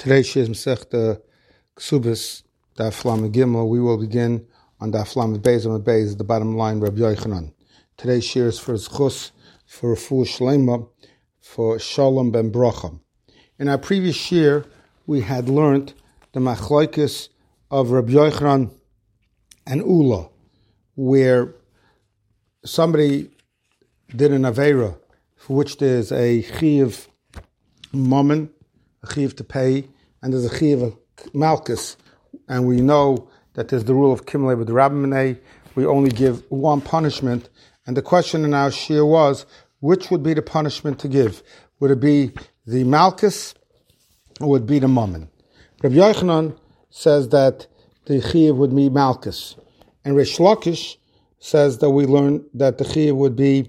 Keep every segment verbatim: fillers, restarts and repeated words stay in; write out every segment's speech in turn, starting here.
Today's Shir is Masechta Ksubis, Daf Lamed Gimel. We will begin on Daf Lamed Beis and Beis, the bottom line, Rabbi Yochanan. Today's Shir is for Zchus, for Refuah Shlema, for Shalom ben Bracha. In our previous Shir, we had learned the Machlokes of Rabbi Yochanan and Ula, where somebody did an Aveira for which there's a Chiv Mammon, a Chiv to pay, and there's a Chiv of Malchus, and we know that there's the rule of Kimlei with the Rabbinai. We only give one punishment, and the question in our Shir was, which would be the punishment to give? Would it be the Malchus or would it be the Mammon? Rabbi Yochanan says that the Chiv would be Malchus, and Reish Lakish says that we learn that the Chiv would be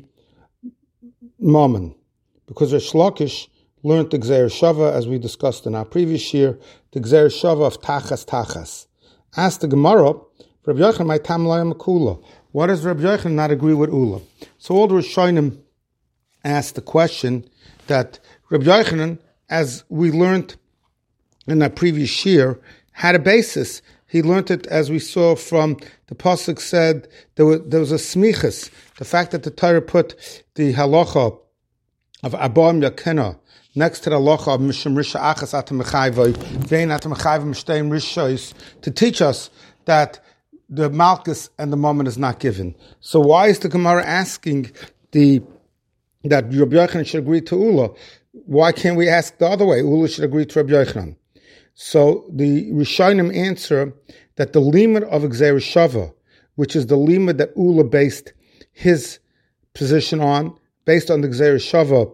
Mammon, because Reish Lakish learned the Gzeir Shava, as we discussed in our previous year, the Gzeir Shava of Tachas Tachas. Asked the Gemara, Rabbi Yochanan, my tam layam Kula. Why does Rabbi Yochanan not agree with Ula? So all the Rishonim asked the question that Rabbi Yochanan, as we learned in our previous year, had a basis. He learned it, as we saw from the pasuk said, there was, there was a smichas, the fact that the Torah put the halacha of Abam Yakena next to the halacha of Mishum Risha Achas Atam Mechayvoi, Vein Atam Mechayvoi Mishtein Rishos, to teach us that the Malchus and the Mammon is not given. So why is the Gemara asking the that Rabbi Yochanan should agree to Ula? Why can't we ask the other way? Ula should agree to Rabbi Yochanan. So the Rishonim answer that the limit of Gzeir Shava, which is the limit that Ula based his position on, based on the Gzeir Shava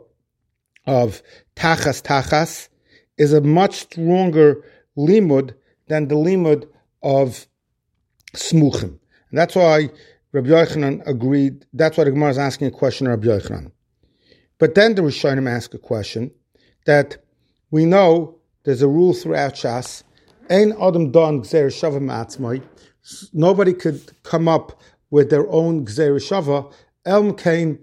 of Tachas Tachas, is a much stronger limud than the limud of Smuchim. And that's why Rabbi Yochanan agreed, that's why the Gemara is asking a question of Rabbi Yochanan. But then the Rishonim ask a question that we know there's a rule throughout Shas, Ein Adam Don Gzeir Shava Ma'atzmai, nobody could come up with their own Gzeir Shava, Elm came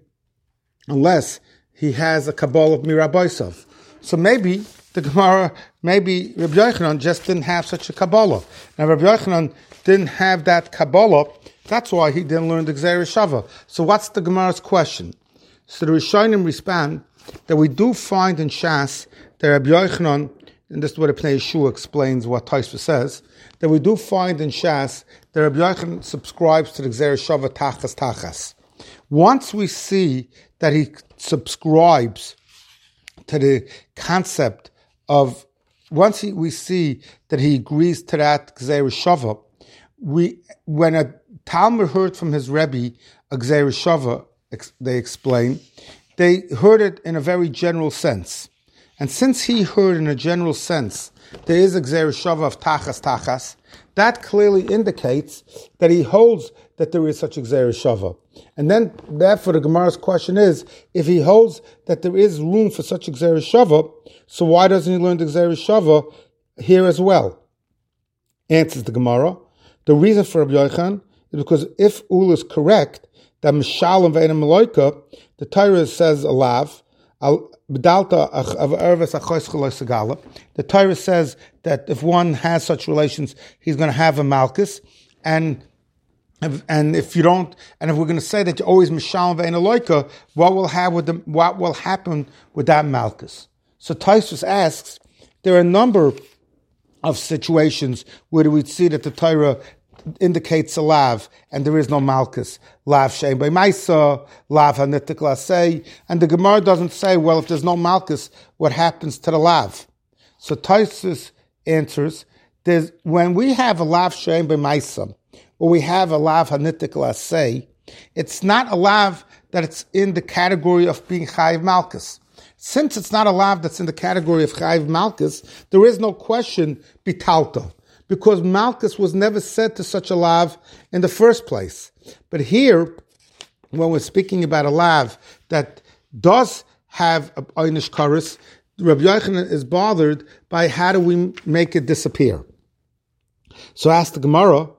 unless he has a Kabbalah of Mirabaisov. So maybe the Gemara, maybe Rabbi Yochanan just didn't have such a Kabbalah. Now Rabbi Yochanan didn't have that Kabbalah, that's why he didn't learn the Gzeir Shava. So what's the Gemara's question? So the Rishonim respond that we do find in Shas that Rabbi Yochanan, and this is what Pnei Yeshua explains what Tosfos says, that we do find in Shas that Rabbi Yochanan subscribes to the Gzeir Shava Tachas Tachas. Once we see that he subscribes to the concept of, once he, we see that he agrees to that Gzeir Shava, we, when a Talmud heard from his Rebbe a Gzeir Shava, they explain, they heard it in a very general sense. And since he heard in a general sense there is a Gzeir Shava of Tachas Tachas, that clearly indicates that he holds that there is such a Gzeir Shava. And then, therefore, the Gemara's question is, if he holds that there is room for such a Gzeir Shava, so why doesn't he learn the Gzeir Shava here as well? Answers the Gemara. The reason for Rabbi Yochanan is because if Ula is correct, that Mishalem Ve'ena Meloika, the Torah says alav, the Torah says that if one has such relations, he's going to have a Malchus, and and if you don't, and if we're going to say that you're always Mishalem Ve'ena Loika, what will have with the, what will happen with that Malchus? So Tosfos asks, there are a number of situations where we see that the Torah indicates a lav, and there is no Malchus. Lav shein by Maisa, lav hanitik lasei, and the Gemara doesn't say, well, if there's no Malchus, what happens to the lav? So Tosfos answers, there's, when we have a lav shein by Maisa, or we have a lav hanitik lasei, it's not a lav that it's in the category of being chayiv Malchus. Since it's not a lav that's in the category of chayiv Malchus, there is no question bitalta, because Malchus was never said to such a lav in the first place. But here, when we're speaking about a lav that does have a einish chorus, Rabbi Yochanan is bothered by how do we make it disappear. So ask the Gemara,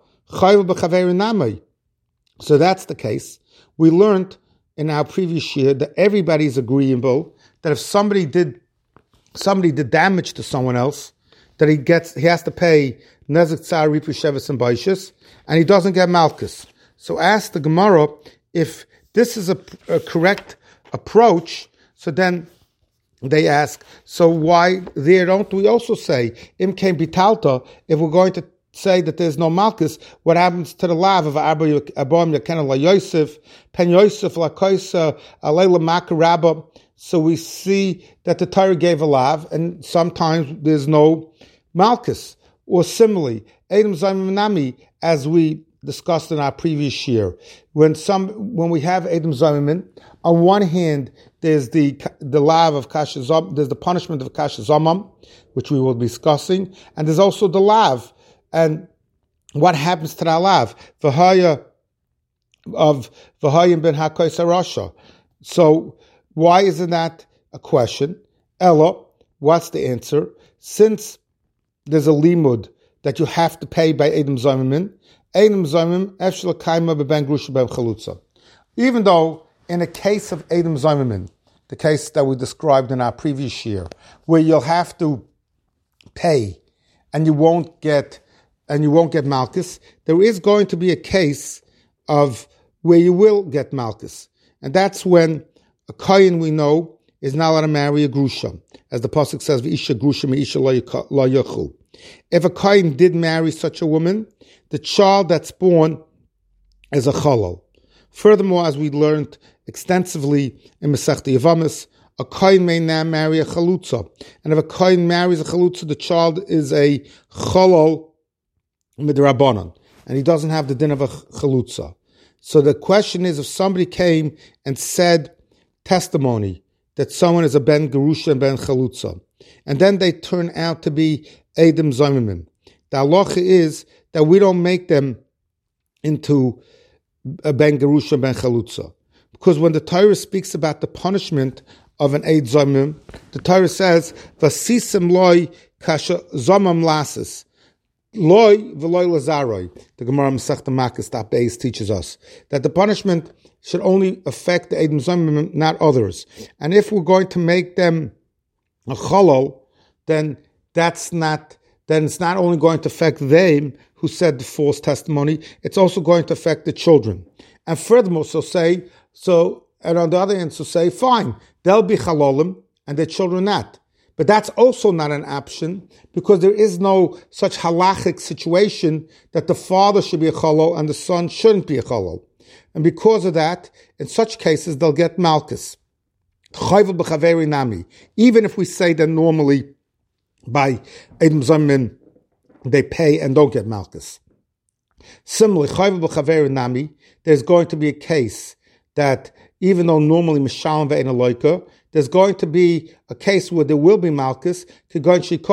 so that's the case. We learned in our previous year that everybody is agreeable that if somebody did somebody did damage to someone else, that he gets, he has to pay Nezek Tsar Ripu Shevis and Baishis, and he doesn't get Malchus. So ask the Gemara if this is a, a correct approach. So then they ask, so why there don't we also say Im Kein Bitalta? If we're going to say that there's no Malchus, what happens to the lav of Abba Abam Yakena La Yosef, Pen Yosef La Koisa, Alayla Makarabba? So we see that the Torah gave a lav, and sometimes there's no Malchus. Or similarly, Edom Zayim Nami, as we discussed in our previous year, when some when we have Edom Zayim, on one hand there's the the lav of Kasha Zom, there's the punishment of Kasha Zomam, which we will be discussing, and there's also the lav. And what happens to the lav? V'haya of V'hayim ben HaKois HaRasha. So why isn't that a question? Ella, what's the answer? Since there's a limud that you have to pay by Edom Zayim, Edom Zayim Efshel Kaima Beben Grusha Ben Chalutza. Even though in a case of Edom Zayim, the case that we described in our previous year, where you'll have to pay and you won't get and you won't get Malchus, there is going to be a case of where you will get Malchus. And that's when a Kohen, we know, is not allowed to marry a Grusha. As the Pasuk says, V'isha Grusha me'isha lo yochel. If a Kohen did marry such a woman, the child that's born is a Chalal. Furthermore, as we learned extensively in Masechta Yavamis, a Kohen may now marry a Chalutza. And if a Kohen marries a Chalutza, the child is a Chalal midrabanan, and he doesn't have the din of a Chalutza. So the question is, if somebody came and said testimony that someone is a Ben Gerusha and Ben Chalutza, and then they turn out to be Edom Zayimim, the halacha is that we don't make them into a Ben Gerusha and Ben Chalutza. Because when the Torah speaks about the punishment of an Eid Zayimim, the Torah says, Vasisim loy kasha zamam lasis. Loy v'loy lazaroi. The Gemara Masechta Makkos Daf Beis teaches us that the punishment should only affect the Edom Zayimim, not others. And if we're going to make them a chalal, then that's not. Then it's not only going to affect them who said the false testimony; it's also going to affect the children. And furthermore, so say so. And on the other hand, so say, fine, they'll be chalalim and their children not. But that's also not an option, because there is no such halachic situation that the father should be a chalal and the son shouldn't be a chalal. And because of that, in such cases, they'll get malchus. Even if we say that normally by Edom Zayim they pay and don't get malchus. Similarly, there's going to be a case that even though normally Mishalim ve'en aloika, there's going to be a case where there will be malchus. If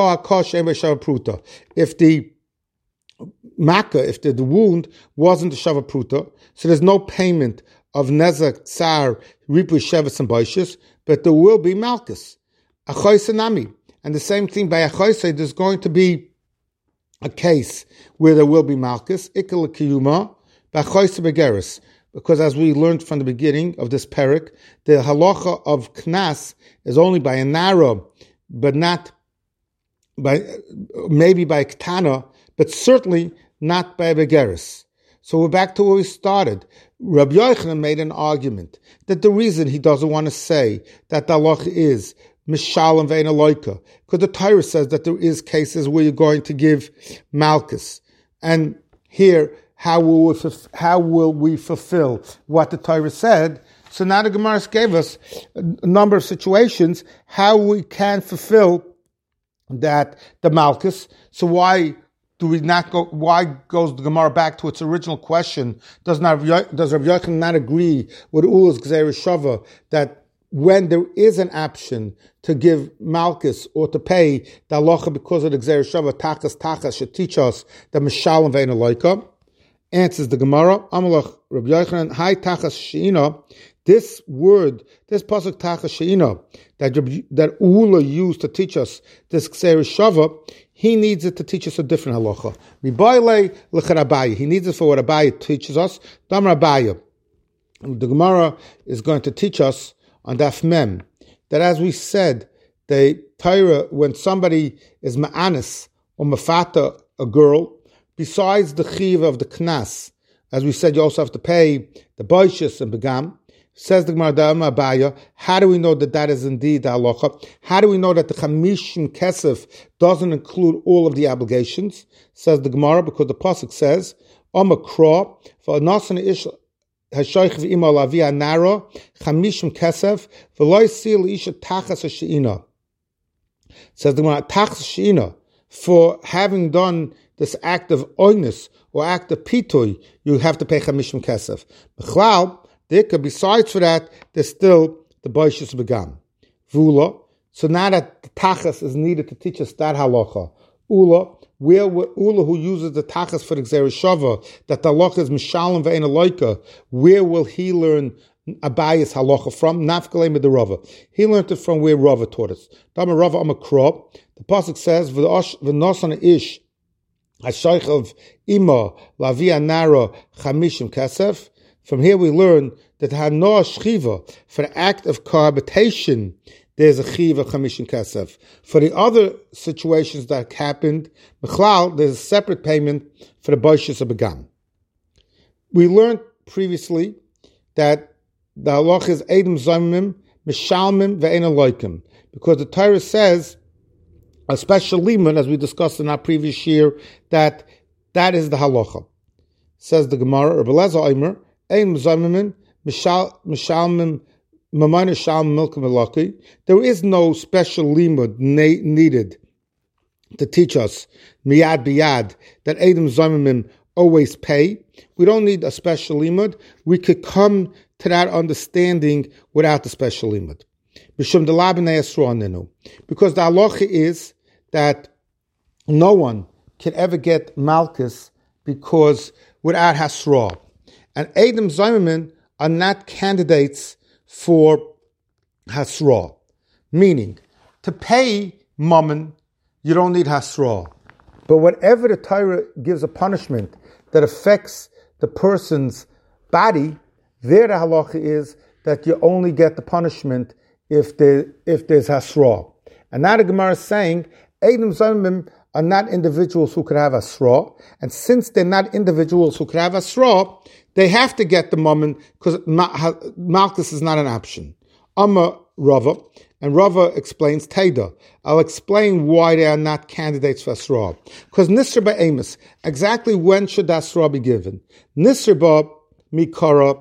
the makkah, if the, the wound wasn't a shavapruta, so there's no payment of nezek, tsar, ripu, shevis, and baishis, but there will be malchus. Achoyse. And the same thing by achoyse, there's going to be a case where there will be malchus, ikal kiyuma, by achoyse begeris. Because as we learned from the beginning of this parak, the halacha of knas is only by a narrow, but not by, maybe by ktana, but certainly not by a begeris. So we're back to where we started. Rabbi Yochanan made an argument that the reason he doesn't want to say that the halacha is mishalim ve'en aloika, because the Torah says that there is cases where you're going to give malchus. And here, How will, we, how will we fulfill what the Torah said? So now the Gemara gave us a number of situations how we can fulfill that, the Malchus. So why do we not go, why goes the Gemara back to its original question? Does not, does Rav Yochanan not agree with Ula's Gzeira Shava that when there is an option to give Malchus or to pay the halacha because of the Gzeira Shava, Tachas Tachas should teach us the Mishalim ve'en aloika? Answers the Gemara, Amalach Rabbi Yochanan, Hai Tachas Sheina. This word, this pasuk Tachas Sheina, that that Ula used to teach us this Gzeira Shava, he needs it to teach us a different halacha. Mibayle l'charabayi. He needs it for what Abaye teaches us. Dam Rabaye. The Gemara is going to teach us on Daf Mem that, as we said, the Torah, when somebody is ma'anis or mafata, a girl, besides the chiv of the knas, as we said, you also have to pay the boishis and begam. Says the Gemara, Abaya, how do we know that that is indeed the halacha? How do we know that the chamishim kesef doesn't include all of the obligations? Says the Gemara, because the pasuk says, Omakra, for nasan ish hashoich v'ima lavi anara, chamishim kesef, v'loy sil isha tachas she'ina. Says the Gemara, tachas she'ina, for having done this act of oinus, or act of pitoy, you have to pay chamishim kesef. B'chlal, besides for that, there's still the boishis begam. Vula. So now that the tachas is needed to teach us that halacha. Ula, where Ula who uses the tachas for the Xereshava, that the halacha is mishalim ve'en aloika, where will he learn Abayis halacha from? Nafkalei med the Rava. He learned it from where Rava taught us. Dama Rava Amakra. The pasuk says, v'nosan ish hashoich of ima lavia nara chamishim kesef. From here we learn that hanoah shchiva, for the act of cohabitation, there's a chiva chamishin kesef. For the other situations that happened, b'chlal, there's a separate payment for the boishis of begam. We learned previously that the halach is edim zomim, mishalmim ve'en aloikim, because the Torah says, a special limud, as we discussed in our previous year, that that is the halacha. Says the Gemara, Rebbe Lezer Omer, there is no special limud needed to teach us miyad biyad that Edom Zomimim always pay. We don't need a special limud. We could come to that understanding without the special limud. Because the halacha is that no one can ever get malchus because without hasra. And Edom Zomimim are not candidates for Hasra. Meaning, to pay Mammon, you don't need Hasra. But whatever the Torah gives a punishment that affects the person's body, there the halacha is that you only get the punishment if there, if there's Hasra. And now the Gemara is saying, Edom Zomimim are not individuals who could have Hasra. And since they're not individuals who could have Hasra, they have to get the mammon because malchus is not an option. Amma Rava, and Rava explains Taida. I'll explain why they are not candidates for Asra. Because Nisr Ba'emus, exactly when should Asra be given? Nisr Ba Mikara,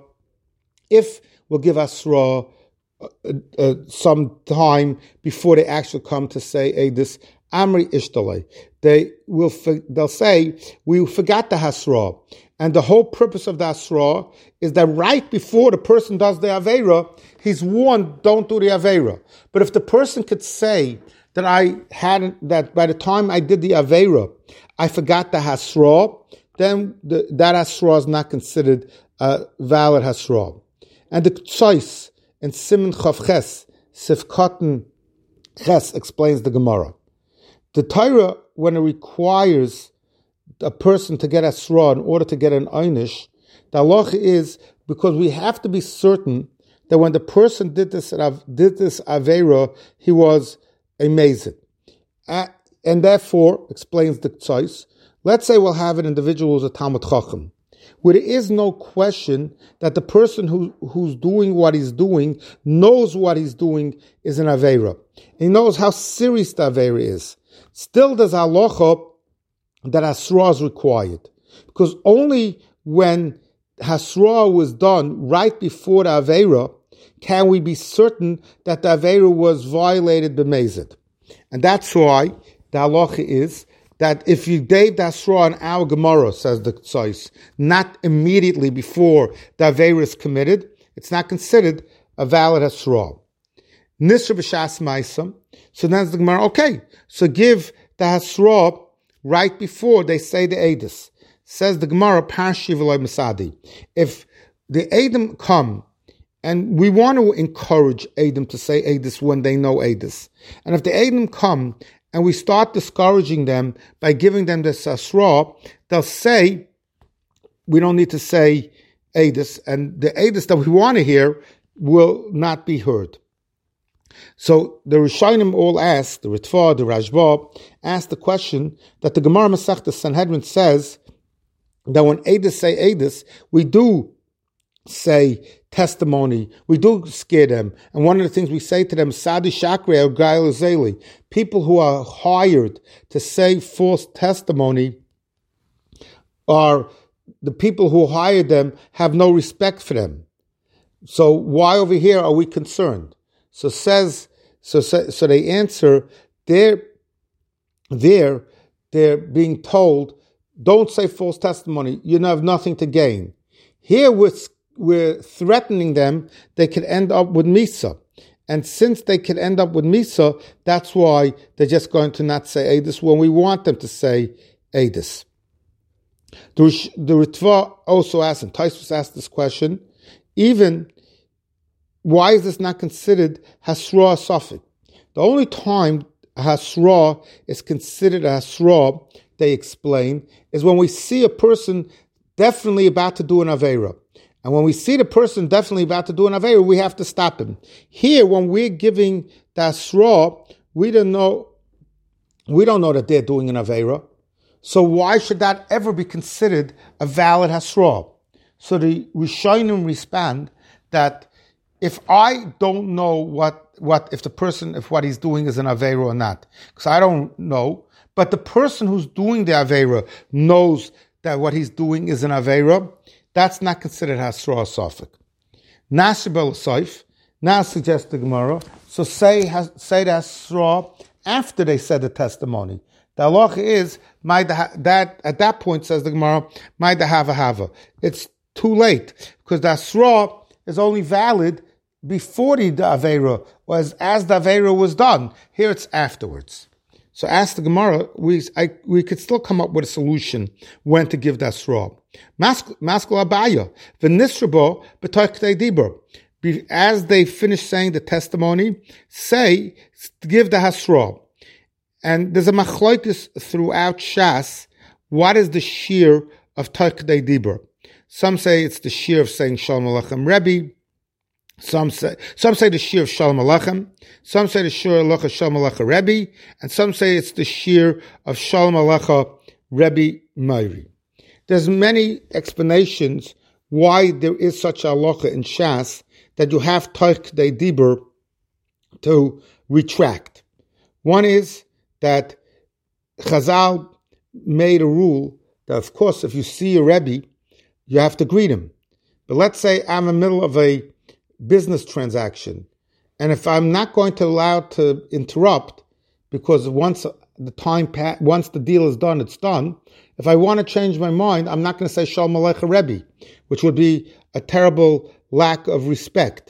if we'll give Asra uh, uh, some time before they actually come to say Edis, Amri Ishtalei. They will, they'll say, we forgot the Hasra. And the whole purpose of the Asra is that right before the person does the Aveira, he's warned, don't do the Aveira. But if the person could say that I hadn't, that by the time I did the Aveira, I forgot the Hasra, then the, that Hasra is not considered a valid Hasra. And the Ktsois in Siman Chav Ches, Sifkotten Ches, explains the Gemara. The Torah, when it requires a person to get Asra in order to get an Einish, the halacha is because we have to be certain that when the person did this did this Aveira, he was a Mezid. Uh, and therefore, explains the Ktsois, let's say we'll have an individual who's a Talmud Chacham, where there is no question that the person who, who's doing what he's doing knows what he's doing is an Aveira. He knows how serious the Aveira is. Still, there's a halacha that Hasra is required. Because only when Hasra was done right before the Aveira can we be certain that the Aveira was violated b'mezid. And that's why the halacha is that if you gave the Hasra in our Gemara, says the Ktsois, not immediately before the Aveira is committed, it's not considered a valid Hasra. Nisr b'shas ma'asam. So then the Gemara, okay, so give the Hasra right before they say the Edis. Says the Gemara, Parshi v'loy Masadi. If the Edom come, and we want to encourage Edom to say Edis when they know Edis. And if the Edom come, and we start discouraging them by giving them the Sasra, they'll say, we don't need to say Edis, and the Edis that we want to hear will not be heard. So the Rishonim all asked, the Ritva, the Rashba, asked the question that the Gemara Masechta Sanhedrin says that when Eidos say Eidos, we do say testimony, we do scare them. And one of the things we say to them, Sadi Shakre or Gail Zeli, people who are hired to say false testimony are the people who hired them have no respect for them. So why over here are we concerned? So says, so so they answer, they're, they're, they're being told, don't say false testimony, you have nothing to gain. Here we're, we're threatening them, they could end up with Misa. And since they could end up with Misa, that's why they're just going to not say Eidos when we want them to say Eidos. The, the Ritva also asked, and Tosfos asked this question, even why is this not considered Hasra Safik? The only time Hasra is considered a Hasra, they explain, is when we see a person definitely about to do an Aveira. And when we see the person definitely about to do an Aveira, we have to stop him. Here, when we're giving the Hasra, we don't know, we don't know that they're doing an Aveira. So why should that ever be considered a valid Hasra? So the Rishonim respond that if I don't know what, what if the person, if what he's doing is an Aveira or not, because I don't know, but the person who's doing the Aveira knows that what he's doing is an Aveira, that's not considered Hasra Safik. Nasibel Saif, now suggests the Gemara, so say, say the Hasra after they said the testimony. The halacha is, that at that point, says the Gemara, Maida Hava Hava. It's too late, because the Hasra is only valid before the Aveira, was as the Aveira was done. Here it's afterwards. So ask the Gemara, we I, we could still come up with a solution when to give the Hasra. Maskul Abaya, V'nisrabo b'tochtei dibur. As they finish saying the testimony, say, give the Hasra. And there's a machlokes throughout Shas. What is the shear of Tochtei Dibur? Some say it's the shear of saying Shalom Aleichem Rebbe. Some say some say the shear of Shalom Aleichem. Some say the shear of Shalom Aleichem Rebbe, and some say it's the shear of Shalom Aleichem Rebbe Meiri. There's many explanations why there is such a halacha in Shas that you have Tochtei Dibur to retract. One is that Chazal made a rule that, of course, if you see a Rebbe, you have to greet him. But let's say I'm in the middle of a business transaction, and if I'm not going to allow to interrupt, because once the time, once the deal is done, it's done. If I want to change my mind, I'm not going to say Shalom Aleichem Rebbe, which would be a terrible lack of respect.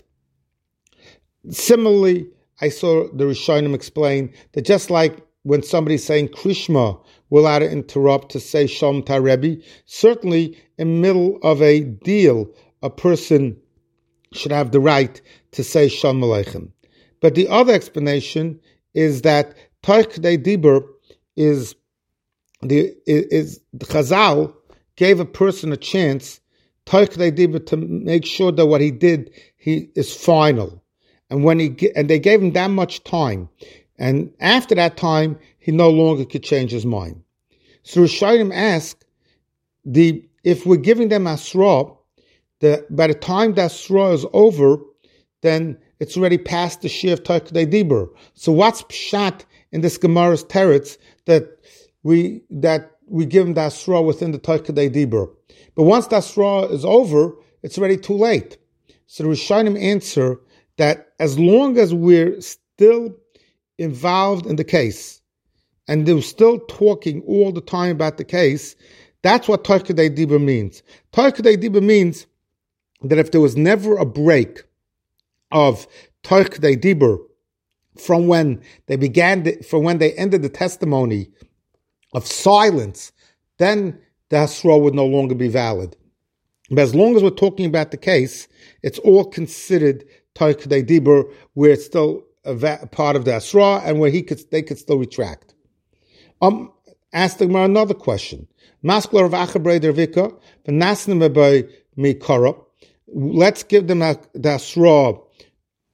Similarly, I saw the Rishonim explain that just like when somebody's saying Krishma, we're allowed to interrupt to say Shalom Ta Rebbe. Certainly, in the middle of a deal, a person should have the right to say Shalom Aleichem. But the other explanation is that Tochtei Dibur is the is the Chazal gave a person a chance, Tochtei Dibur, to make sure that what he did he is final, and when he and they gave him that much time. And after that time, he no longer could change his mind. So Rishonim ask, the if we're giving them Asra, the, by the time the Asra is over, then it's already past the Shir of Tochtei Dibur. So what's pshat in this Gemara's teretz that we that we give them the Asra within the Tochtei Dibur? But once the Asra is over, it's already too late. So the Rishonim answer that as long as we're still involved in the case, and they're still talking all the time about the case, that's what Tochtei Dibur means. Tochtei Dibur means that if there was never a break of Tochtei Dibur from when they began, the, from when they ended the testimony of silence, then the Hasra would no longer be valid. But as long as we're talking about the case, it's all considered Tochtei Dibur, where it's still a va- part of the Asra, and where he could, they could still retract. Um, ask the Gemara another question. Maskler of Achabrei Dervika, v'nasnim by Mikara. Let's give them a, the Asra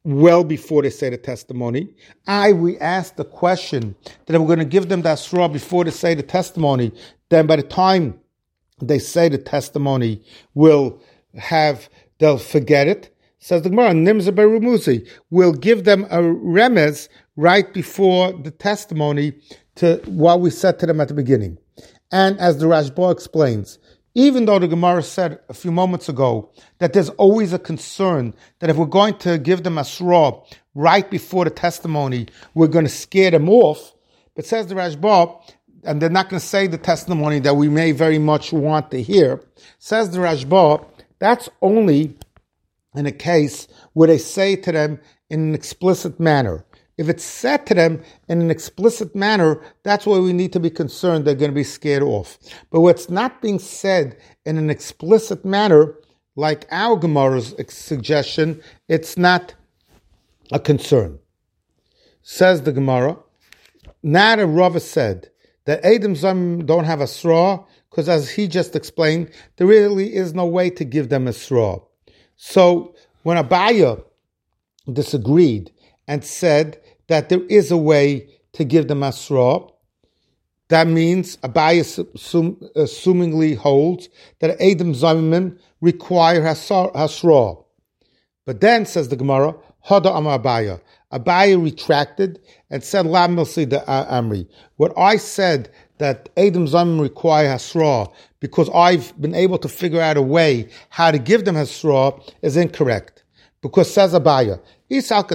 well before they say the testimony. I, we ask the question that we're going to give them the asra before they say the testimony. Then by the time they say the testimony, will have, they'll forget it. Says the Gemara, Nimza Berumuzi, we'll give them a remez right before the testimony to what we said to them at the beginning. And as the Rashba explains, even though the Gemara said a few moments ago that there's always a concern that if we're going to give them asra right before the testimony, we're going to scare them off. But says the Rashba, and they're not going to say the testimony that we may very much want to hear. Says the Rashba, that's only in a case where they say to them in an explicit manner. If it's said to them in an explicit manner, that's why we need to be concerned they're going to be scared off. But what's not being said in an explicit manner, like our Gemara's suggestion, it's not a concern. Says the Gemara, Nada Rava said that Edom Zomim don't have a straw, because as he just explained, there really is no way to give them a straw. So when Abaya disagreed and said that there is a way to give them asra, that means Abaya assum, assumingly holds that Edom Zomim require hasra. But then, says the Gemara, Hada Amar Abaya. Abaya retracted and said, La Milsi de Amri. What I said that Edom Zomim require hasra because I've been able to figure out a way how to give them hasra is incorrect. Because says Abaya, if the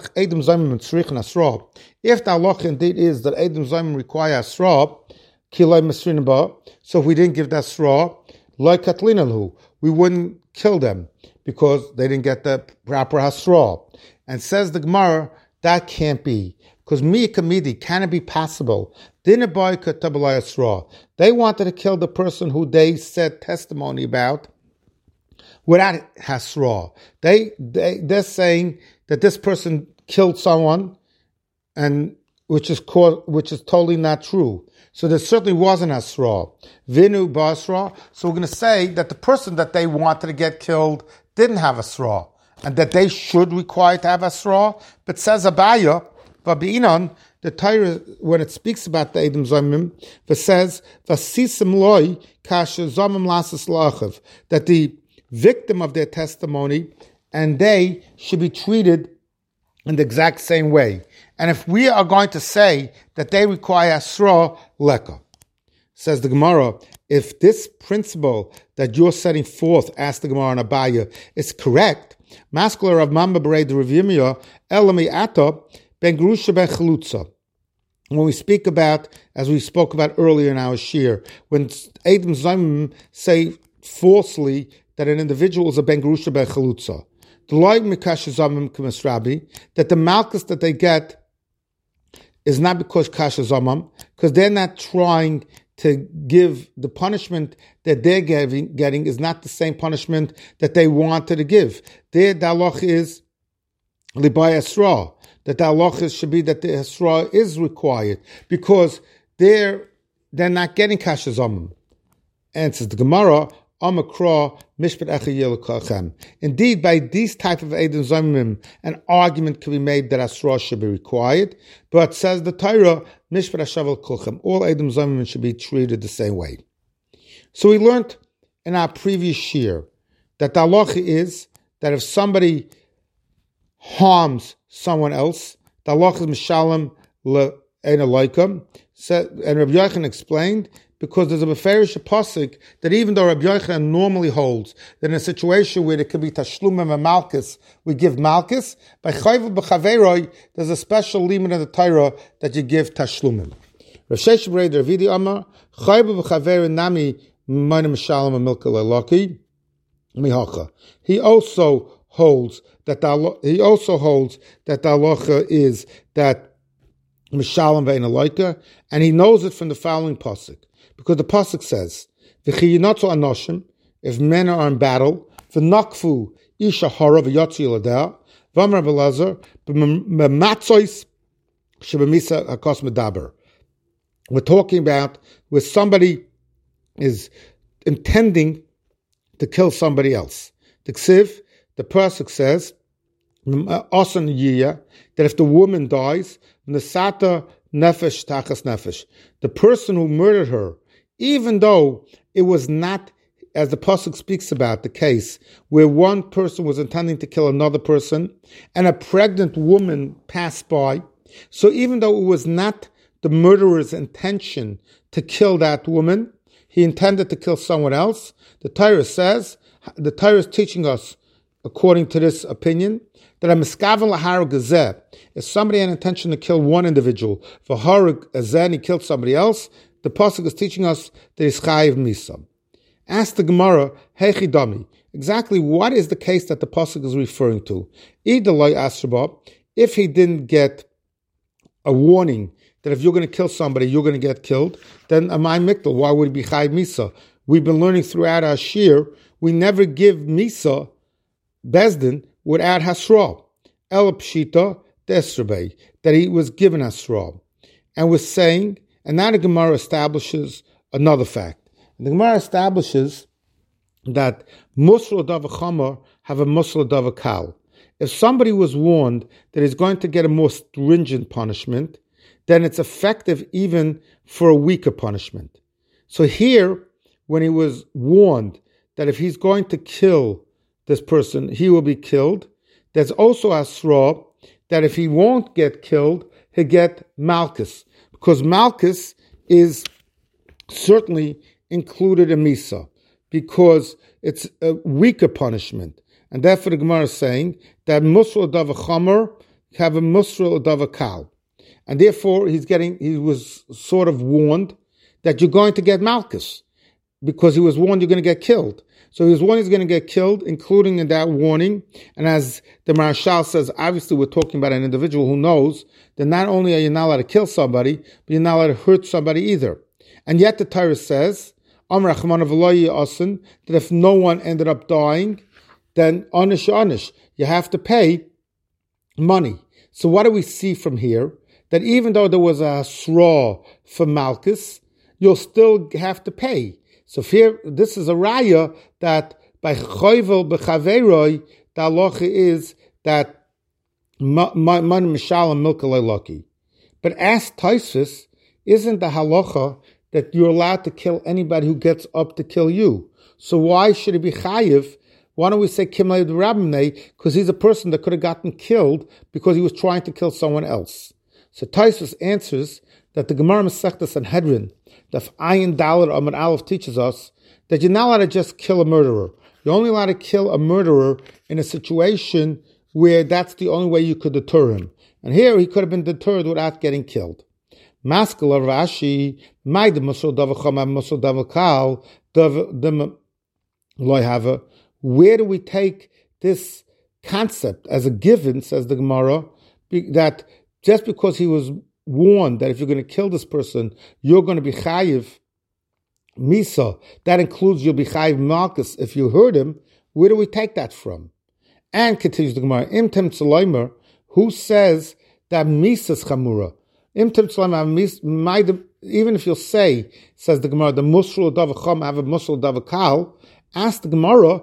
halacha indeed is that Edom Zomim require hasra, so if we didn't give that hasra, we wouldn't kill them because they didn't get the proper hasra. And says the Gemara, that can't be. Because mi kamidi, can it be possible? They wanted to kill the person who they said testimony about without hasra. They, they, they're saying that this person killed someone, and which is called, which is totally not true. So there certainly wasn't hasra. Vinu basra. So we're going to say that the person that they wanted to get killed didn't have hasra, and that they should require to have hasra. But says Abaya, Vabi'inon, the Torah, when it speaks about the Edom Zomim, it says, Vasisim loy kasha zomim lasas lachav, that the victim of their testimony and they should be treated in the exact same way. And if we are going to say that they require asra, leka. Says the Gemara, if this principle that you're setting forth, asked the Gemara on Abaya, is correct, Maskler of Mamba Berei de Revimia, Elami Ato, Ben Grusha Ben Chalutza. When we speak about, as we spoke about earlier in our shir, when Edom Zomim say falsely that an individual is a Ben Grusha Ben Chalutza, the Loig Mikash Zomim K'Masrabi, that the malchus that they get is not because Kasha Zomim, because they're not trying to give the punishment that they're giving, getting is not the same punishment that they wanted to give. Their dalach is Libai Asra, that the halachas should be that the hasra is required because they're they're not getting kasha zomim. Answers the Gemara, Amakra Mishpat Echayil Kachem. Indeed, by these type of Edom Zomim, an argument can be made that hasra should be required. But says the Torah, Mishpat Hashavel Kachem, all Edom Zomim should be treated the same way. So we learned in our previous year that the halacha is that if somebody harms someone else, the halacha is mishalem le'ena loikam. And Rabbi Yochanan explained, because there's a beferish pasuk that even though Rabbi Yochanan normally holds that in a situation where there could be tashlumim and malchus, we give malchus, by chayv b'chaveroi, there's a special limit in the Torah that you give tashlumim. Rav Sheshet Berei de Ravidi Amar, chayv b'chaveroi nami m'mayne mishalem milka le'loki mihacha. He also holds that the, he also holds that the halacha is that mishalem ve'ena loika, and he knows it from the following pasuk. Because the pasuk says, "V'chiyinotzu anoshim," if men are in battle, v'nakfu isha hara v'yotzi l'deh, v'amar v'lazar b'matzois shebemisa hakos medaber. We're talking about where somebody is intending to kill somebody else. The ksiv, the pasuk says, Osan Yiyah, that if the woman dies, Nesata Nefesh Tachas Nefesh, the person who murdered her, even though it was not, as the pasuk speaks about, the case where one person was intending to kill another person, and a pregnant woman passed by, so even though it was not the murderer's intention to kill that woman, he intended to kill someone else, the Torah says, the Torah is teaching us, according to this opinion, that a miskaven laharag gazeh, if somebody had an intention to kill one individual, for harag azeh, he killed somebody else, the pasuk is teaching us that he's chayiv misa. Ask the Gemara, hechi dami, exactly what is the case that the pasuk is referring to? Idaloi asraba, if he didn't get a warning that if you're going to kill somebody, you're going to get killed, then amay mikdal, why would it be chayiv misa? We've been learning throughout our shir, we never give misa, bezdin, without hasra. El pshita desrabei, that he was given hasra. And we're saying, and now the Gemara establishes another fact. The Gemara establishes that musl davar chomer have a musl davar kal. If somebody was warned that he's going to get a more stringent punishment, then it's effective even for a weaker punishment. So here, when he was warned that if he's going to kill this person, he will be killed, there's also asra that if he won't get killed, he'll get malchus, because malchus is certainly included in misa, because it's a weaker punishment. And therefore the Gemara is saying that musral davar chomer have a musral davar kal. And therefore he's getting, he was sort of warned that you're going to get malchus, because he was warned you're going to get killed. So he was warned he's going to get killed, including in that warning. And as the Marashal says, obviously we're talking about an individual who knows that not only are you not allowed to kill somebody, but you're not allowed to hurt somebody either. And yet the Torah says, that if no one ended up dying, then onish onish, you have to pay money. So what do we see from here? That even though there was a sra for malchus, you'll still have to pay. So here, this is a raya that by choivel b'chaveroi, the halacha is that man mishalem milkalei lucky. But ask Tosfos, isn't the halacha that you're allowed to kill anybody who gets up to kill you? So why should it be chayiv? Why don't we say kimlei d'rabbanei? Because he's a person that could have gotten killed because he was trying to kill someone else. So Tosfos answers that the Gemara Masechta Sanhedrin, the Ayin Dalet Amud Aleph, teaches us that you're not allowed to just kill a murderer. You're only allowed to kill a murderer in a situation where that's the only way you could deter him. And here he could have been deterred without getting killed. Maskal Rashi, my the musal davar chomer musal davar kal, the loyhava. Where do we take this concept as a given? Says the Gemara, that just because he was warned that if you're going to kill this person, you're going to be chayiv misa. That includes you'll be chayiv malchus if you hurt him. Where do we take that from? And continues the Gemara, Imtem Tzaloimer, who says that misa is chamura. Imtem Tzaloimer, even if you'll say, says the Gemara, the musral davar chomer have a musral davar kal. Ask the Gemara,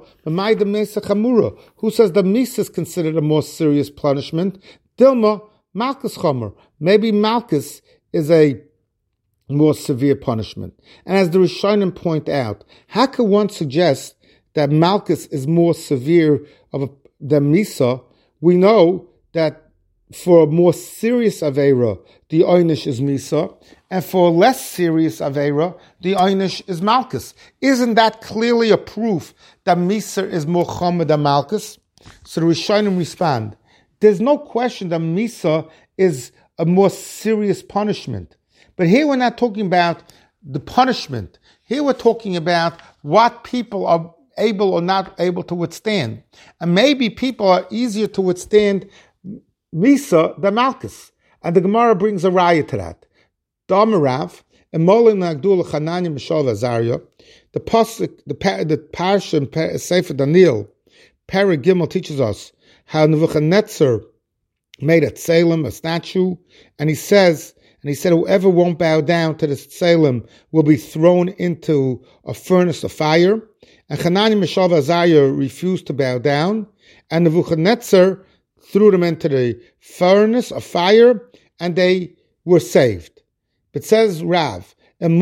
who says the misa is considered a more serious punishment. Dilma malchus chomer. Maybe malchus is a more severe punishment. And as the Rishonim point out, how can one suggest that malchus is more severe of a, than misa? We know that for a more serious aveira, the oynish is misa, and for a less serious aveira, the oynish is malchus. Isn't that clearly a proof that misa is more chomer than malchus? So the Rishonim respond, there's no question that misa is a more serious punishment. But here we're not talking about the punishment. Here we're talking about what people are able or not able to withstand. And maybe people are easier to withstand misa than malchus. And the Gemara brings a raya to that. Damarav, and Molim Nagdul Chananya Mishal Azariah, the pasuk, the the parsha in Sefer Daniel, Para Gimel teaches us how Nebuchadnezzar made a Salem, a statue, and he says, and he said, whoever won't bow down to the Salem will be thrown into a furnace of fire. And Hanani Mishav Azariah refused to bow down, and Nebuchadnezzar threw them into the furnace of fire, and they were saved. But says Rav, had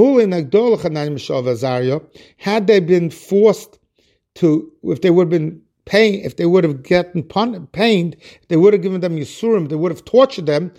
they been forced to, if they would have been pain, if they would have gotten pained, they would have given them Yisurim, they would have tortured them,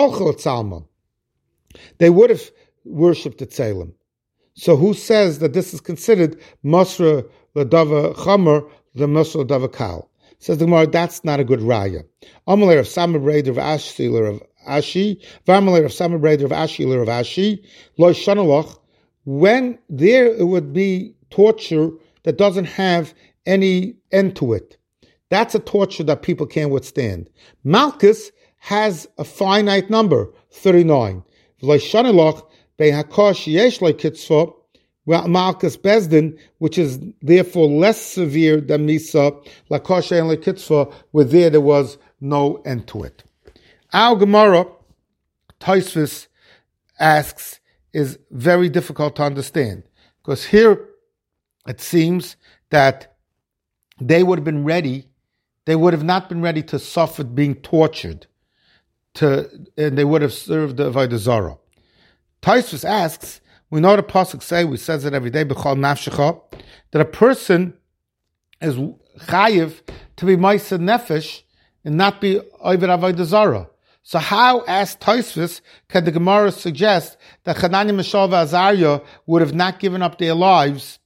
they would have worshipped at Tzelem. So who says that this is considered Masra Ladava Chamer, the Masra Ladava Kal? Says the Gemara, that's not a good raya. Amalei of Samar Breder of Ashler of Ashi, Vamalei of Samar Breder of Ashler of Ashi, Lo Shanalach, when there it would be torture that doesn't have any end to it. That's a torture that people can't withstand. Malchus has a finite number, thirty-nine. Lo Shanalach, Be'hakosh yesh le kitzvah, Malchus Bezdin, which is therefore less severe than Misa, Lakosh and le kitzvah, where there there was no end to it. Our Gemara, Tosfos asks, is very difficult to understand, because here it seems that they would have been ready, they would have not been ready to suffer being tortured, to, and they would have served the Avodah Zarah. Tosfos asks, we know the pasuk say, we says it every day, b'chol nafshecha, that a person is chayiv to be ma'aseh nefesh and not be oved avodah zarah. So how, as Tosfos, can the Gemara suggest that Hananiah, Mishael, and Azariah would have not given up their lives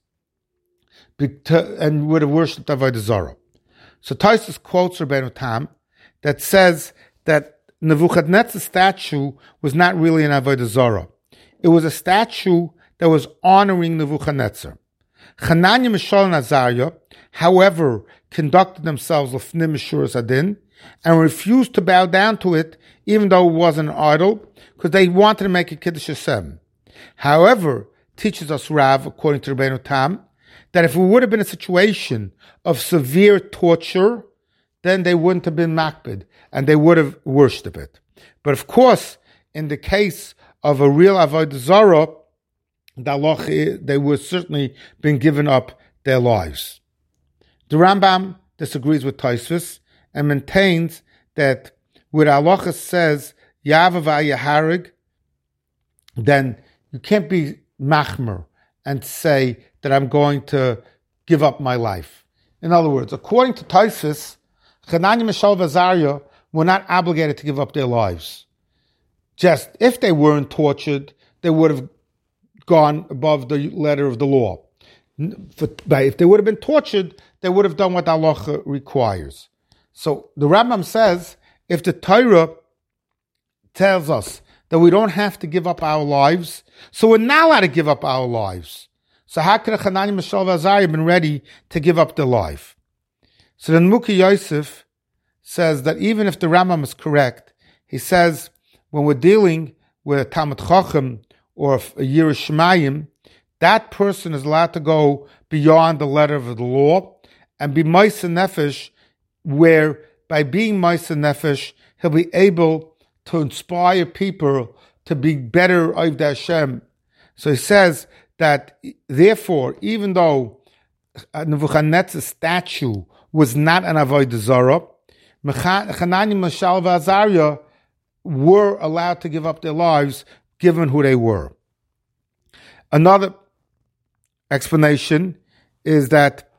and would have worshipped avodah zarah? So Tosfos quotes Rabbeinu Tam that says that Nebuchadnezzar's statue was not really an avodah zarah. It was a statue that was honoring Nebuchadnezzar. Hananiah, Mishael, and Azariah, however, conducted themselves l'fnei Meshuras Adin and refused to bow down to it, even though it wasn't an idol, because they wanted to make a Kiddush Hashem. However, teaches us Rav, according to Rabbeinu Tam, that if it would have been a situation of severe torture, then they wouldn't have been makbid, and they would have worshipped it. But of course, in the case of a real avodah zarah, they would certainly been given up their lives. The Rambam disagrees with Tosfos and maintains that where halacha says Ya'ava v'yaharig, then you can't be machmer and say that I'm going to give up my life. In other words, according to Tosfos, Hananiah, Mishael, and Azariah were not obligated to give up their lives. Just if they weren't tortured, they would have gone above the letter of the law. But if they would have been tortured, they would have done what Allah requires. So the Rambam says, if the Torah tells us that we don't have to give up our lives, so we're not allowed to give up our lives. So how could a Hananiah, Mishael, and Azariah have been ready to give up their life? So then Muki Yosef says that even if the Rambam is correct, he says, when we're dealing with a Talmid Chacham or a Yiras Shamayim, that person is allowed to go beyond the letter of the law and be ma'aseh nefesh, where by being ma'aseh nefesh, he'll be able to inspire people to be better of Hashem. So he says that, therefore, even though Nebuchadnezzar's statue was not an avodah zarah, Hananiah, Mishael, and Azariah were allowed to give up their lives given who they were. Another explanation is that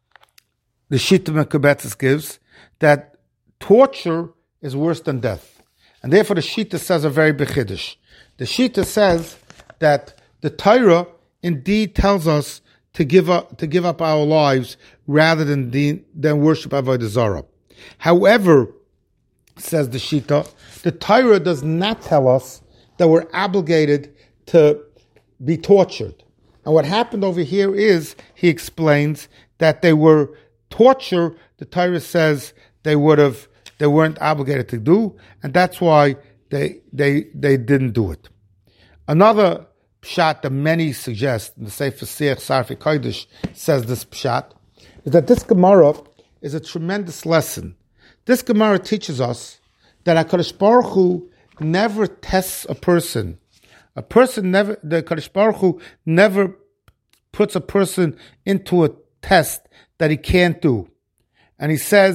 the Shita Mekubetzes gives that torture is worse than death. And therefore the Shita says a very big chiddush. The Shita says that the Torah indeed tells us to give up to give up our lives rather than de, than worship avodah zarah. However, says the Shita, the Torah does not tell us that we're obligated to be tortured. And what happened over here is, he explains, that they were torture, the Torah says they would have, they weren't obligated to do, and that's why they they they didn't do it. Another pshat that many suggest, in the Sefer Siach Sarfi Kodesh says this pshat, is that this Gemara is a tremendous lesson. This Gemara teaches us that HaKadosh Baruch Hu never tests a person. A person never, the HaKadosh Baruch Hu never puts a person into a test that he can't do. And he says,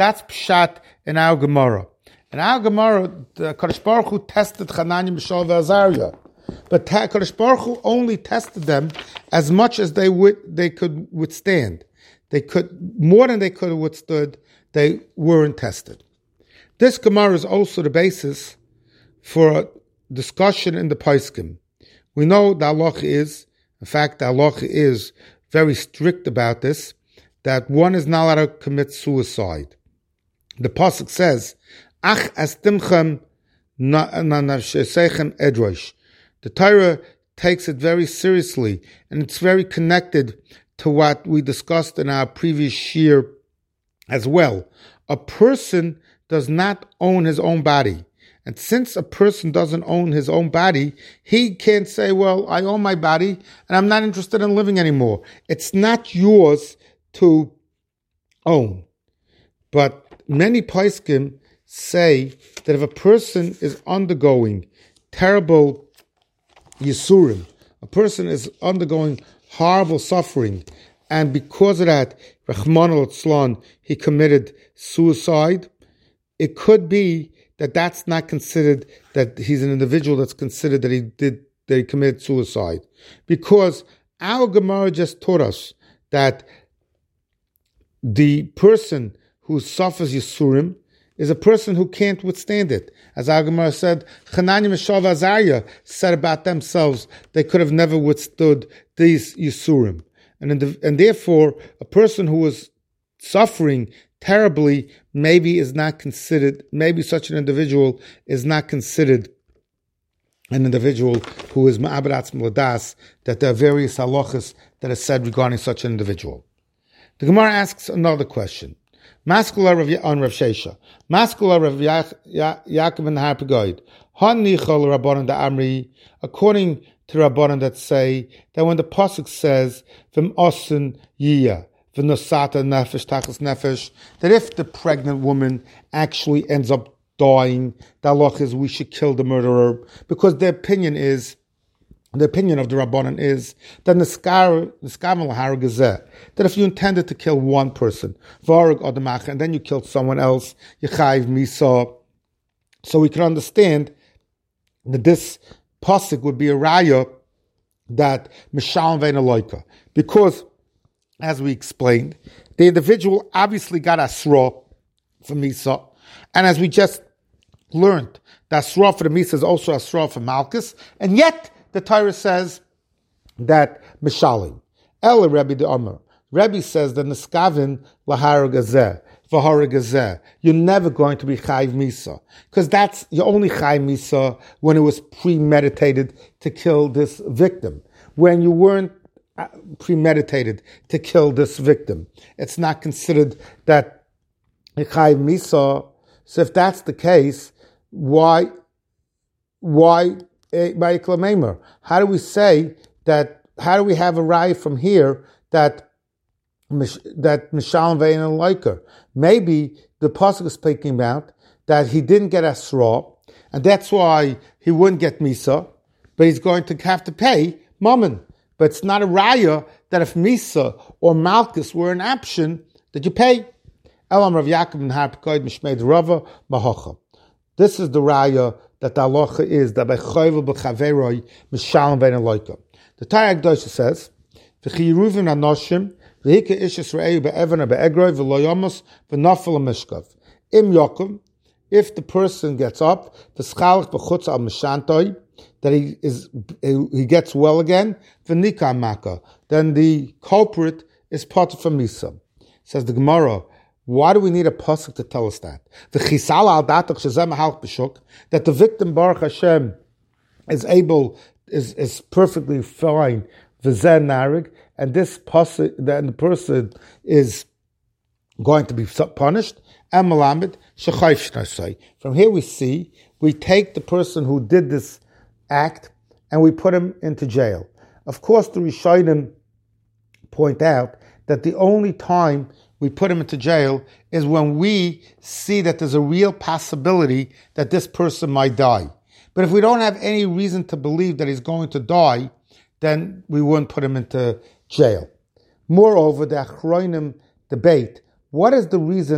That's pshat in our Gemara. In our Gemara, the Kadosh Baruch Hu tested Hananiah, Mishael, and Azariah. But Kadosh Baruch Hu only tested them as much as they would they could withstand. They could more than they could have withstood. They weren't tested. This Gemara is also the basis for a discussion in the Poskim. We know the halacha is, in fact, the halacha is very strict about this, that one is not allowed to commit suicide. The pasuk says, "Ach astimchem na nafshesechem edrosh." The Torah takes it very seriously, and it's very connected to what we discussed in our previous year as well. A person does not own his own body. And since a person doesn't own his own body, he can't say, well, I own my body and I'm not interested in living anymore. It's not yours to own. But many poskim say that if a person is undergoing terrible yisurim, a person is undergoing horrible suffering, and because of that, Rachmana litzlan, he committed suicide, it could be that that's not considered, that he's an individual that's considered that he did, that he committed suicide. Because our Gemara just taught us that the person who suffers Yisurim is a person who can't withstand it. As our Gemara said, Hananiah, Mishael, and Azariah said about themselves, they could have never withstood these Yisurim. And, in the, and therefore, a person who was suffering terribly maybe is not considered, maybe such an individual is not considered an individual who is ma'abed atzmo l'das, that there are various halachas that are said regarding such an individual. The Gemara asks another question. Maskula on Rav Shesha. Maskula Rav Yaakov and Harpagoid. Han nichol Rabbanan da Amri, according to Rabbanan that say that when the pasuk says v'm osin yiyah, v'nosata nefesh tachas nefesh, that if the pregnant woman actually ends up dying, the halach is we should kill the murderer, because their opinion is, the opinion of the Rabbanan is that that if you intended to kill one person, and then you killed someone else, Yechayiv Misa. So we can understand that this pasuk would be a raya that Mishal Vein Aloika, because, as we explained, the individual obviously got asra for Misa, and as we just learned, the asra for the Misa is also asra for Malchus, and yet the Torah says that Mishalim. El Rebbe de Omer. Rebbe says that Niskavin lahar gazeh, v'har gazeh. You're never going to be Chayiv Misa. Because that's, you're only Chayiv Misa when it was premeditated to kill this victim. When you weren't premeditated to kill this victim, it's not considered that Chayiv Misa. So if that's the case, why, why, how do we say that, how do we have a raya from here that that Mishal Vein and Leiker? Maybe the pasuk is speaking about that he didn't get Asra, and that's why he wouldn't get Misa, but he's going to have to pay Mammon. But it's not a raya that if Misa or Malchus were an option, that you pay. Elam Rav Yaakov and Harpakoid Mishmeid Rava Mahocha. This is the raya that the halacha is that by choyvel b'chaveroi mishalem vein aloika. The Torah Kedosha says, "V'chiyuruvim anoshim v'hika ish Yisrael be'evan be'egroi v'lo yomos v'nafel mishkav." Im yokum, if the person gets up, v'schalach b'chutz al mishantoi, that he is he gets well again, v'nika maka, then the culprit is part of a misa. Says the Gemara, why do we need a pasuk to tell us that? The chisal al datach shezem halch b'shuk, that the victim Baruch Hashem is able, is is perfectly fine, v'zen narig, and this pasuk, then the person is going to be punished. And malamed shechayv shnasai. From here we see we take the person who did this act and we put him into jail. Of course, the Rishonim point out that the only time we put him into jail is when we see that there's a real possibility that this person might die. But if we don't have any reason to believe that he's going to die, then we wouldn't put him into jail. Moreover, the Achronim debate, what is the reason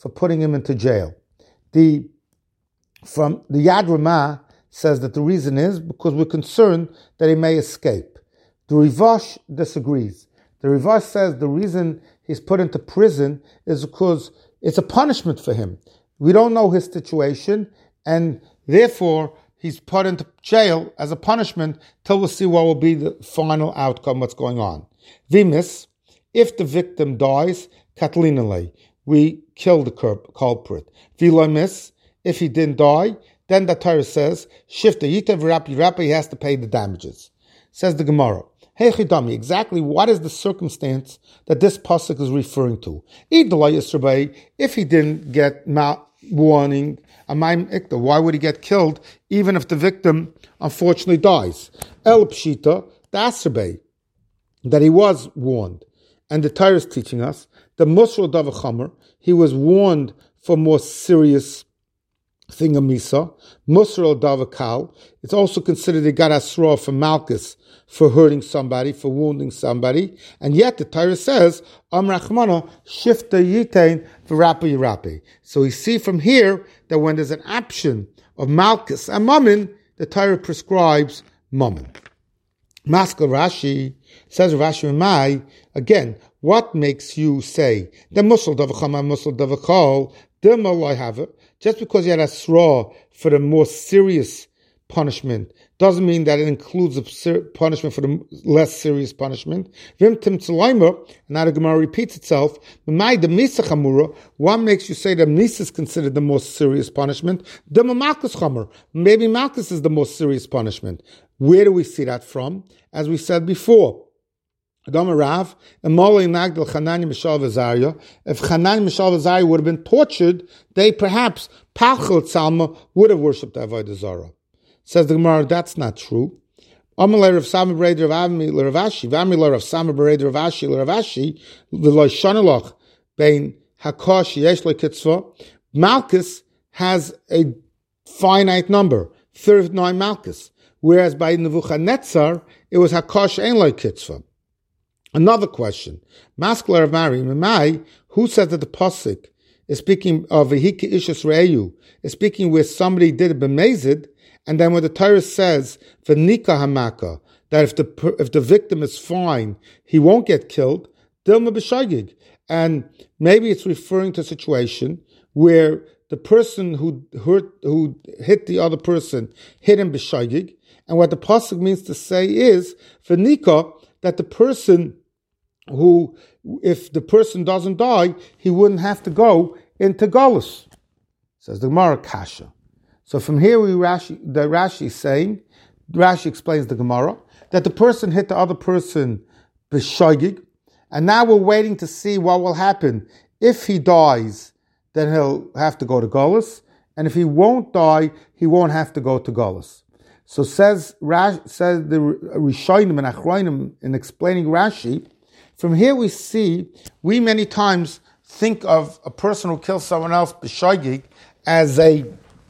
for putting him into jail. The from the Yad Ramah says that the reason is because we're concerned that he may escape. The Rivash disagrees. The Rivash says the reason he's put into prison is because it's a punishment for him. We don't know his situation, and therefore he's put into jail as a punishment till we see what will be the final outcome, what's going on. Vimis, if the victim dies, katlinale, we kill the culprit. Vilomis, if he didn't die, then the Torah says, Shifta Yitev Rapi Rapi, he has to pay the damages. Says the Gemara, Hey Chidami, exactly what is the circumstance that this pasuk is referring to? If he didn't get warning, why would he get killed even if the victim unfortunately dies? El Pshita, the Asrbei, that he was warned. And the Torah is teaching us the Musral Davachamer, he was warned for more serious thing of Misa. Musral Davakal, it's also considered a got asra for Malchus, for hurting somebody, for wounding somebody. And yet the Torah says, Am Rachmana, Shifta Yitain V'Rapi Rapi. So we see from here that when there's an option of Malchus and Mammon, the Torah prescribes Mammon. Maskal Rashi says Rashi Mai, again, what makes you say the Musal Davachama Musal Davakal, the Malay have it, just because you had a straw for the more serious punishment doesn't mean that it includes a ser- punishment for the less serious punishment. Vim Tim Tzalaimer, and now the Gemara repeats itself, Mai the Misa Chamura, what makes you say that Misa is considered the most serious punishment? The Malchus Chamer, maybe Malchus is the most serious punishment. Where do we see that from? As we said before, if Chanani Mishal V'Zariah would have been tortured, they perhaps, Pachel Tzalma, would have worshipped Avodah Zarah. Says the Gemara, that's not true. Amalei Rav Sama Bereder Rav Avmi L'Ravashi, V'Amilei Rav Sama Bereder Rav Ashi L'Ravashi, V'Lo Shanalach, Bein Hakosh Yesh L'Kitzvah. Malchus has a finite number, thirty-nine Malchus, whereas by Nebuchadnezzar, it was Hakosh Ein L'Kitzvah. Another question. Maskler of Mari, Mamai, who says that the Pasuk is speaking of Vehika Ishus Re'eyu, is speaking where somebody did a bemazid, and then when the Torah says, V'nika Hamaka, that if the if the victim is fine, he won't get killed, Dilma B'shagig. And maybe it's referring to a situation where the person who hurt, who hit the other person hit him B'shagig, and what the Pasuk means to say is, V'nika, that the person who, if the person doesn't die, he wouldn't have to go into Golus. Says the Gemara Kasha. So from here we Rashi, the Rashi is saying, Rashi explains the Gemara, that the person hit the other person b'shogig, and now we're waiting to see what will happen. If he dies, then he'll have to go to Golus, and if he won't die, he won't have to go to Golus. So says Rash, says the Rishonim and Achronim in explaining Rashi, from here we see, we many times think of a person who kills someone else b'shogig as a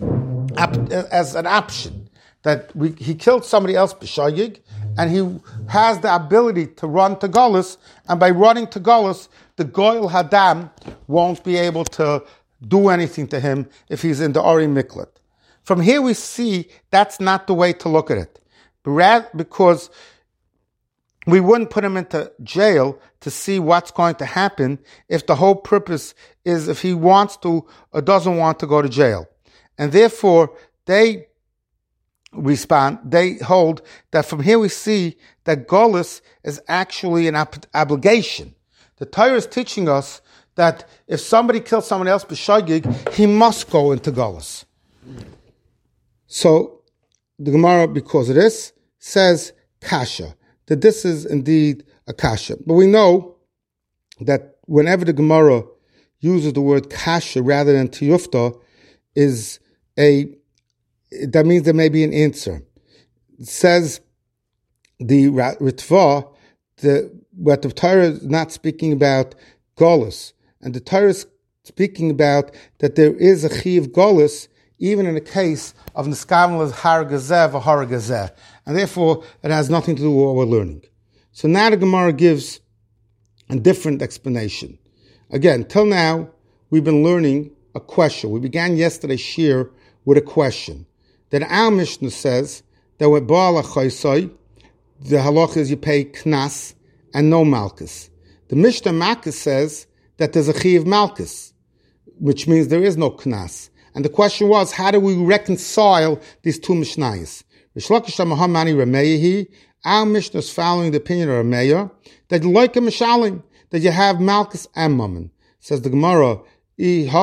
as an option, that we, he killed somebody else b'shogig, and he has the ability to run to Golus, and by running to Golus, the Goyal Hadam won't be able to do anything to him if he's in the Ori Miklat. From here we see that's not the way to look at it, because we wouldn't put him into jail to see what's going to happen if the whole purpose is if he wants to or doesn't want to go to jail. And therefore, they respond, they hold that from here we see that Golus is actually an ob- obligation. The Torah is teaching us that if somebody kills someone else b'shogig, he must go into Golus. So, the Gemara, because of this, says kasha, that this is indeed a kasha. But we know that whenever the Gemara uses the word kasha rather than tiyufta, is a, that means there may be an answer. It says the Ritva, the, what the Torah is not speaking about Golus, and the Torah is speaking about that there is a chiv Golus even in the case of Niskamal Har Gazeh or Har Gazeh. And therefore, it has nothing to do with what we're learning. So now the Gemara gives a different explanation. Again, till now, we've been learning a question. We began yesterday's shir with a question. That our Mishnah says that with Baal HaChaisai, the halacha is you pay knas and no malchus. The Mishnah Malchus says that there's a chiyuv malchus, which means there is no knas. And the question was, how do we reconcile these two Mishnayos? Our Mishnah is following the opinion of Rameya that you like a mishalim, that you have malchus and mammon. Says the Gemara, if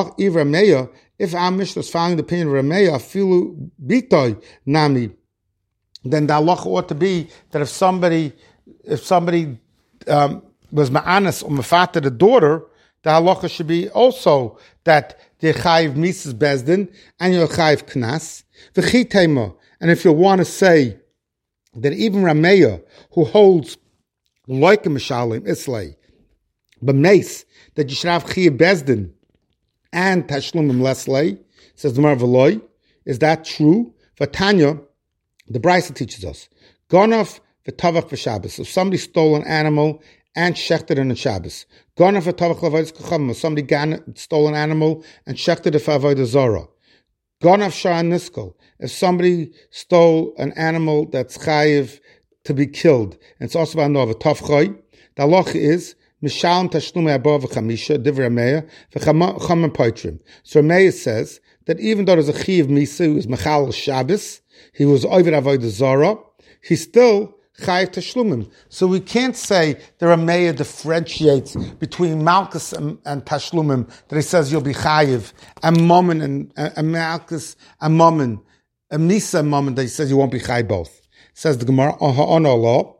our Mishnah is following the opinion of Rameya, filu bitoy nami, then the halacha ought to be that if somebody, if somebody um, was ma'anas or mafata the daughter, the halacha should be also that the chayiv misas bezdin and your chayiv knas v'chitema. And if you want to say that even Rameya, who holds like a mishalim islay, but mace that you should have chayiv bezdin and tashlumim leslay, says the Marveloi, is that true? For Tanya, the Brisa teaches us, Gonof v'tavach v'Shabbos. If somebody stole an animal and shechted it on Shabbos, Gonof v'tavach l'avodas kacham. If somebody stole an animal and shechted it for avodah zara, Gonof sha'an niskal. If somebody stole an animal that's chayiv to be killed, and it's also about nova tavchay, the halacha is mishalem tashlumei above v'chamisha divrei Rameya v'cham poitrim. So Rameya says that even though there's a chiv misa who is mechal Shabbos, he was over avodah zara, he's still chayiv tashlumim. So we can't say the Rameya differentiates between malchus and, and tashlumim, that he says you'll be chayiv, and mammon and, and, and malchus and mammon, and misa and mammon, that he says you won't be chayiv both. Says the Gemara, on Allah,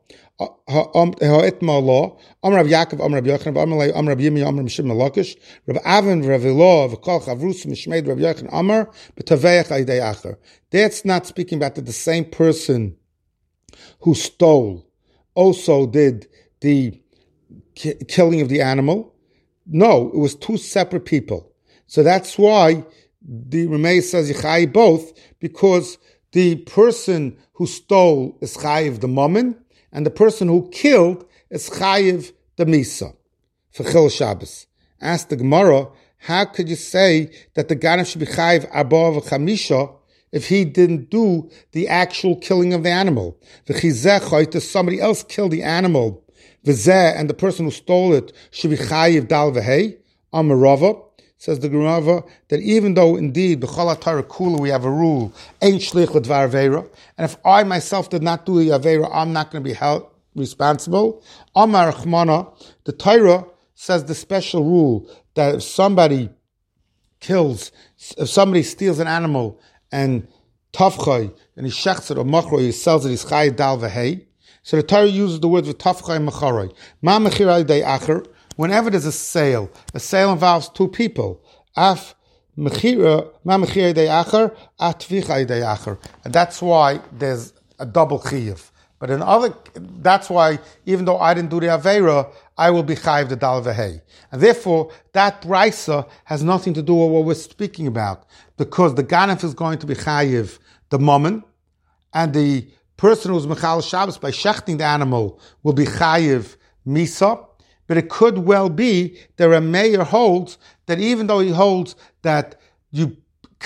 Ha'itma law, Amr Rav Yaakov, Amr Rav Yochanan, Amr Lei, Amr Rav Yimi, Amr Mishim Malakish, Rav Avin, Rav Ilah, V'kol Chavrus, Mishmeid, Rav Yochanan, Amr, B'taveich Aydei Acher. That's not speaking about that the same person who stole also did the ki- killing of the animal. No, it was two separate people. So that's why the Rameh says Yichai both, because the person who stole is chayiv the mammon, and the person who killed is chayiv the misa for chil Shabbos. Ask the Gemara, how could you say that the ganav should be chayiv abba v'chamisha if he didn't do the actual killing of the animal? V'chizeh somebody else killed the animal, v'zeh, and the person who stole it should be chayiv dal v'hei. Amarava. Says the Gemara that even though indeed b'chol ha'Torah kula we have a rule, ein shlich l'dvar aveira, and if I myself did not do the aveira, I'm not going to be held responsible. Amar Rachmana, the Torah says the special rule that if somebody kills, if somebody steals an animal and tafchay and he shechts it or machro, he sells it, he's chay dal v'hei. So the Torah uses the word v'tafchay and macharoi. Ma mechira day acher. Whenever there's a sale, a sale involves two people. Af mechira, ma mechira day acher, at tvicha day acher. And that's why there's a double chiyuv. But in other, that's why, even though I didn't do the Aveira, I will be chayiv the dal v'hei. And therefore, that brisa has nothing to do with what we're speaking about. Because the ganef is going to be chayiv the mammon, and the person who's mechal Shabbos by shechting the animal will be chayiv misa. But it could well be that a mayor holds that even though he holds that you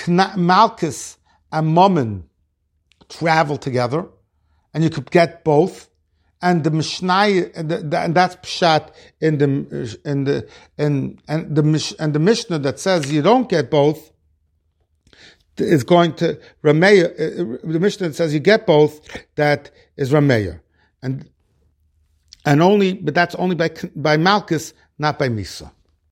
malchus and mammon travel together, and you could get both, and the Mishnah, and, the, and that's pshat in the in the in and the and the Mishnah that says you don't get both is going to Rameya. The Mishnah that says you get both, that is Rameya, and and only, but that's only by by malchus, not by misa.